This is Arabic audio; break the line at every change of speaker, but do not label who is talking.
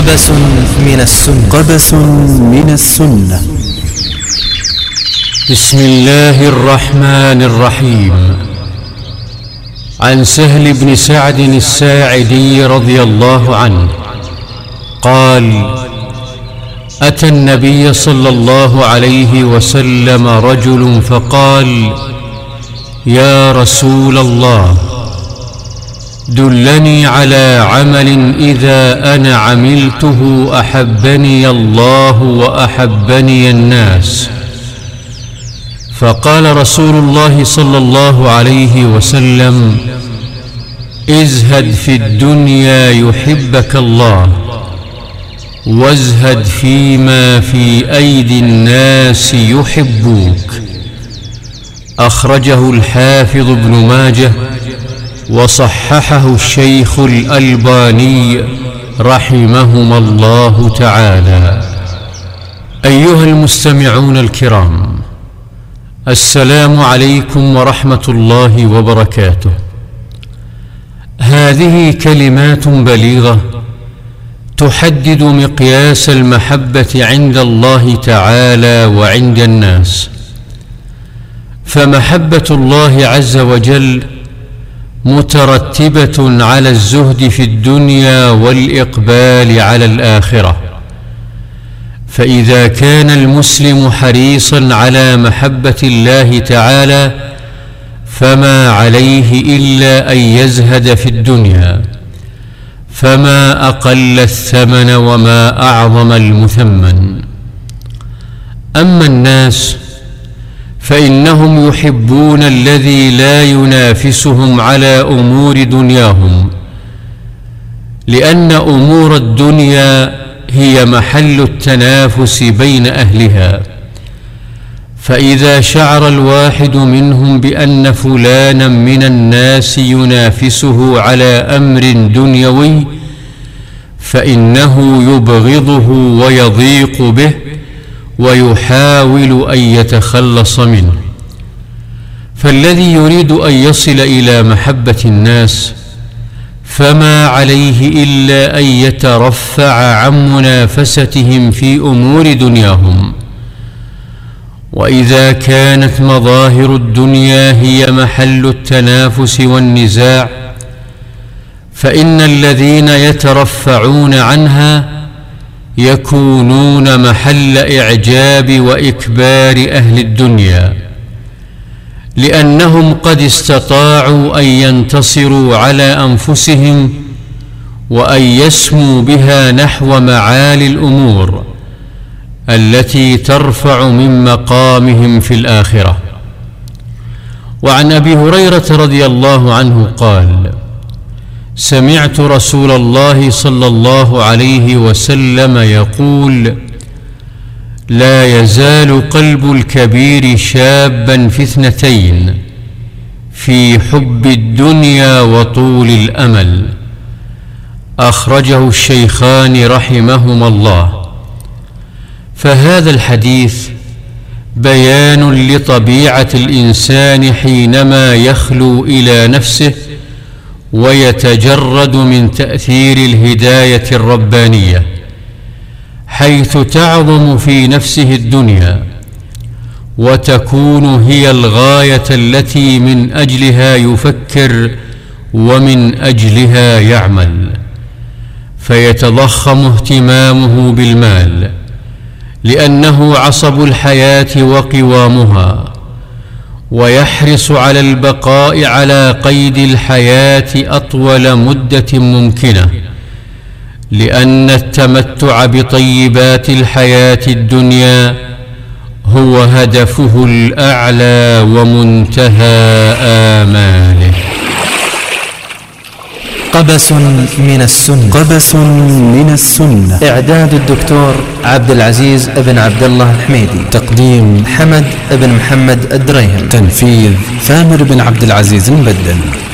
قبس من السنة.
قبس من السنة.
بسم الله الرحمن الرحيم. عن سهل بن سعد الساعدي رضي الله عنه قال: أتى النبي صلى الله عليه وسلم رجل فقال: يا رسول الله، دلني على عمل إذا أنا عملته أحبني الله وأحبني الناس. فقال رسول الله صلى الله عليه وسلم: ازهد في الدنيا يحبك الله، وازهد فيما في أيدي الناس يحبوك. أخرجه الحافظ ابن ماجه وصححه الشيخ الألباني رحمهما الله تعالى. أيها المستمعون الكرام، السلام عليكم ورحمة الله وبركاته. هذه كلمات بليغة تحدد مقياس المحبة عند الله تعالى وعند الناس. فمحبة الله عز وجل مترتبة على الزهد في الدنيا والإقبال على الآخرة. فإذا كان المسلم حريصا على محبة الله تعالى فما عليه إلا أن يزهد في الدنيا، فما أقل الثمن وما أعظم المثمن. أما الناس فإنهم يحبون الذي لا ينافسهم على أمور دنياهم، لأن أمور الدنيا هي محل التنافس بين أهلها. فإذا شعر الواحد منهم بأن فلانا من الناس ينافسه على أمر دنيوي فإنه يبغضه ويضيق به ويحاول أن يتخلص منه. فالذي يريد أن يصل إلى محبة الناس فما عليه إلا أن يترفع عن منافستهم في أمور دنياهم. وإذا كانت مظاهر الدنيا هي محل التنافس والنزاع فإن الذين يترفعون عنها يكونون محل إعجاب وإكبار أهل الدنيا، لأنهم قد استطاعوا أن ينتصروا على أنفسهم وأن يسموا بها نحو معالي الأمور التي ترفع من مقامهم في الآخرة. وعن أبي هريرة رضي الله عنه قال: سمعت رسول الله صلى الله عليه وسلم يقول: لا يزال قلب الكبير شابا في اثنتين، في حب الدنيا وطول الأمل. أخرجه الشيخان رحمهما الله. فهذا الحديث بيان لطبيعة الإنسان حينما يخلو إلى نفسه ويتجرد من تأثير الهداية الربانية، حيث تعظم في نفسه الدنيا وتكون هي الغاية التي من أجلها يفكر ومن أجلها يعمل، فيتضخم اهتمامه بالمال لأنه عصب الحياة وقوامها، ويحرص على البقاء على قيد الحياة أطول مدة ممكنة، لأن التمتع بطيبات الحياة الدنيا هو هدفه الأعلى ومنتهى آماله.
قبس من السنة.
قبس من السنة.
إعداد الدكتور عبد العزيز بن عبد الله الحميدي.
تقديم
حمد بن محمد الدريهم.
تنفيذ ثامر بن عبد العزيز المبدل.